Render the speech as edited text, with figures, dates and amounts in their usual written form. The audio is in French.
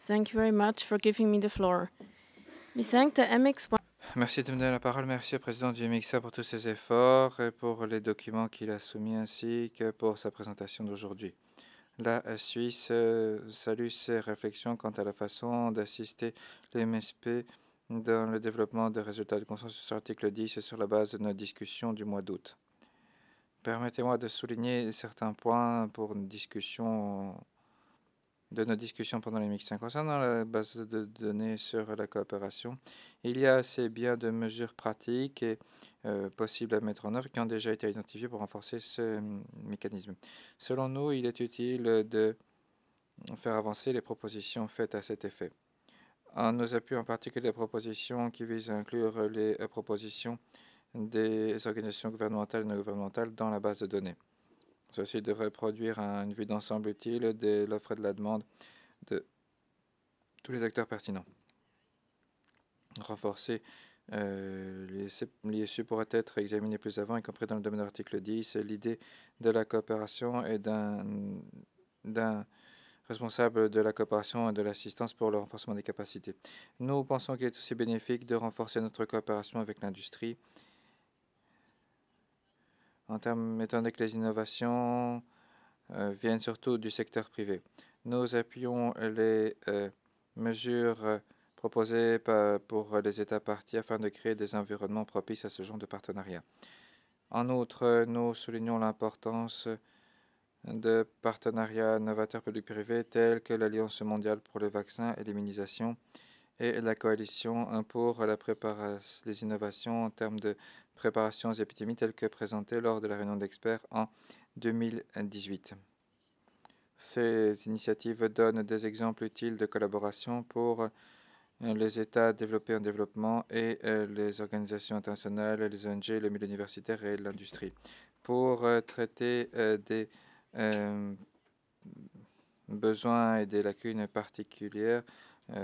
Thank you very much for giving me the floor. We thank the MX1. Merci de me donner la parole. Merci au président du MXA pour tous ses efforts et pour les documents qu'il a soumis ainsi que pour sa présentation d'aujourd'hui. La Suisse salue ses réflexions quant à la façon d'assister les MSP dans le développement de résultats de consensus sur l'article 10 sur la base de notre discussion du mois d'août. Permettez-moi de souligner certains points pour une discussion de nos discussions pendant les MX5. Concernant la base de données sur la coopération, il y a assez bien de mesures pratiques et possibles à mettre en œuvre qui ont déjà été identifiées pour renforcer ce mécanisme. Selon nous, il est utile de faire avancer les propositions faites à cet effet. On nous appuie en particulier les propositions qui visent à inclure les propositions des organisations gouvernementales et non gouvernementales dans la base de données. Ceci devrait produire une vue d'ensemble utile de l'offre et de la demande de tous les acteurs pertinents. Renforcer l'ISU pourrait être examiné plus avant, y compris dans le domaine de l'article 10. L'idée de la coopération et d'un responsable de la coopération et de l'assistance pour le renforcement des capacités. Nous pensons qu'il est aussi bénéfique de renforcer notre coopération avec l'industrie étant donné que les innovations viennent surtout du secteur privé. Nous appuyons les mesures proposées pour les États parties afin de créer des environnements propices à ce genre de partenariat. En outre, nous soulignons l'importance de partenariats novateurs publics-privés tels que l'Alliance mondiale pour les vaccins et l'immunisation et la coalition pour les innovations en termes de préparation aux épidémies telles que présentées lors de la réunion d'experts en 2018. Ces initiatives donnent des exemples utiles de collaboration pour les États développés en développement et les organisations internationales, les ONG, le milieu universitaire et l'industrie pour traiter des besoins et des lacunes particulières